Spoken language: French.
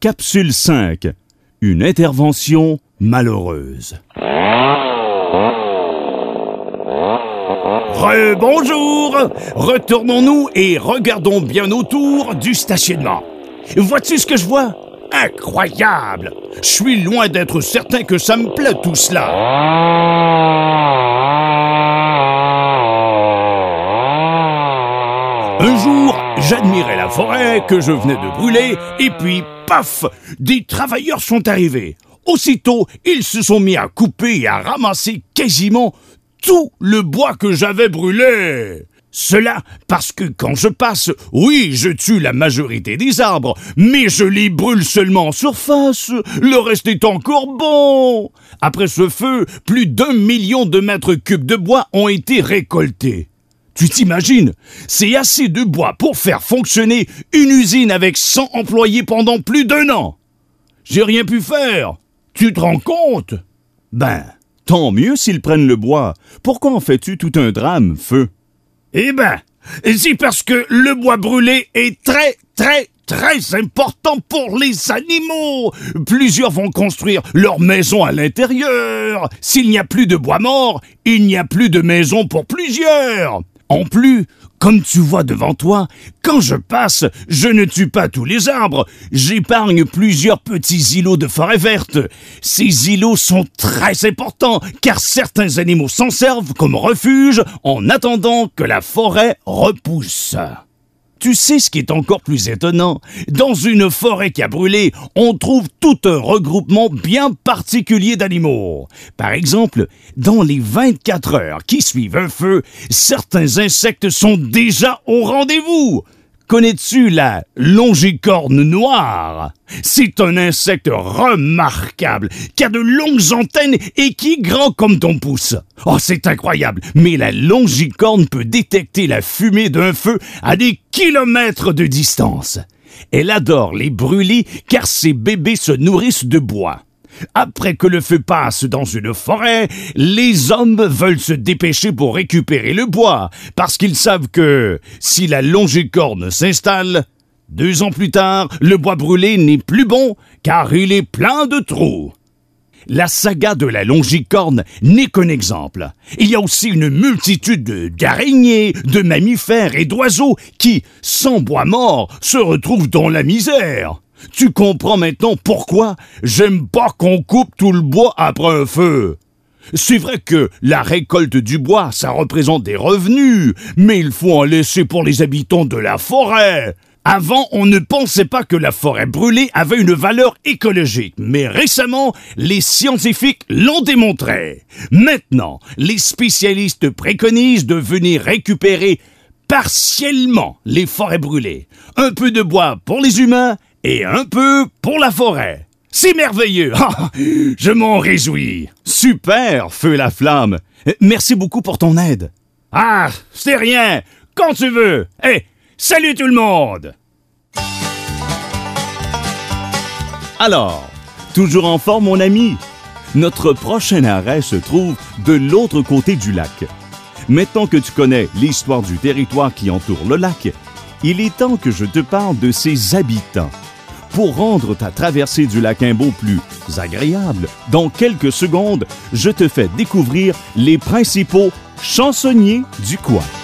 Capsule 5. Une intervention malheureuse. Bonjour! Retournons-nous et regardons bien autour du stationnement. Vois-tu ce que je vois? Incroyable! Je suis loin d'être certain que ça me plaît tout cela. Un jour, j'admirais la forêt que je venais de brûler et puis, paf! Des travailleurs sont arrivés. Aussitôt, ils se sont mis à couper et à ramasser quasiment tout le bois que j'avais brûlé. Cela parce que quand je passe, oui, je tue la majorité des arbres, mais je les brûle seulement en surface, le reste est encore bon. Après ce feu, plus d'1 million de mètres cubes de bois ont été récoltés. Tu t'imagines? C'est assez de bois pour faire fonctionner une usine avec 100 employés pendant plus d'1 an. J'ai rien pu faire. Tu te rends compte? Ben, tant mieux s'ils prennent le bois. Pourquoi en fais-tu tout un drame, feu? Eh ben, c'est parce que le bois brûlé est très important pour les animaux. Plusieurs vont construire leur maison à l'intérieur. S'il n'y a plus de bois mort, il n'y a plus de maison pour plusieurs. En plus, comme tu vois devant toi, quand je passe, je ne tue pas tous les arbres. J'épargne plusieurs petits îlots de forêt verte. Ces îlots sont très importants car certains animaux s'en servent comme refuge en attendant que la forêt repousse. Tu sais ce qui est encore plus étonnant? Dans une forêt qui a brûlé, on trouve tout un regroupement bien particulier d'animaux. Par exemple, dans les 24 heures qui suivent un feu, certains insectes sont déjà au rendez-vous. Connais-tu la longicorne noire? C'est un insecte remarquable, qui a de longues antennes et qui est grand comme ton pouce. Oh, c'est incroyable, mais la longicorne peut détecter la fumée d'un feu à des kilomètres de distance. Elle adore les brûlis car ses bébés se nourrissent de bois. Après que le feu passe dans une forêt, les hommes veulent se dépêcher pour récupérer le bois, parce qu'ils savent que si la longicorne s'installe, 2 ans plus tard, le bois brûlé n'est plus bon, car il est plein de trous. La saga de la longicorne n'est qu'un exemple. Il y a aussi une multitude d'araignées, de mammifères et d'oiseaux qui, sans bois mort, se retrouvent dans la misère. Tu comprends maintenant pourquoi j'aime pas qu'on coupe tout le bois après un feu. C'est vrai que la récolte du bois, ça représente des revenus, mais il faut en laisser pour les habitants de la forêt. Avant, on ne pensait pas que la forêt brûlée avait une valeur écologique, mais récemment, les scientifiques l'ont démontré. Maintenant, les spécialistes préconisent de venir récupérer partiellement les forêts brûlées. Un peu de bois pour les humains et un peu pour la forêt. C'est merveilleux! Je m'en réjouis! Super, Feu la Flamme! Merci beaucoup pour ton aide. Ah, c'est rien! Quand tu veux! Salut tout le monde! Alors, toujours en forme mon ami? Notre prochain arrêt se trouve de l'autre côté du lac. Maintenant que tu connais l'histoire du territoire qui entoure le lac, il est temps que je te parle de ses habitants. Pour rendre ta traversée du lac Imbeau plus agréable, dans quelques secondes, je te fais découvrir les principaux chansonniers du coin.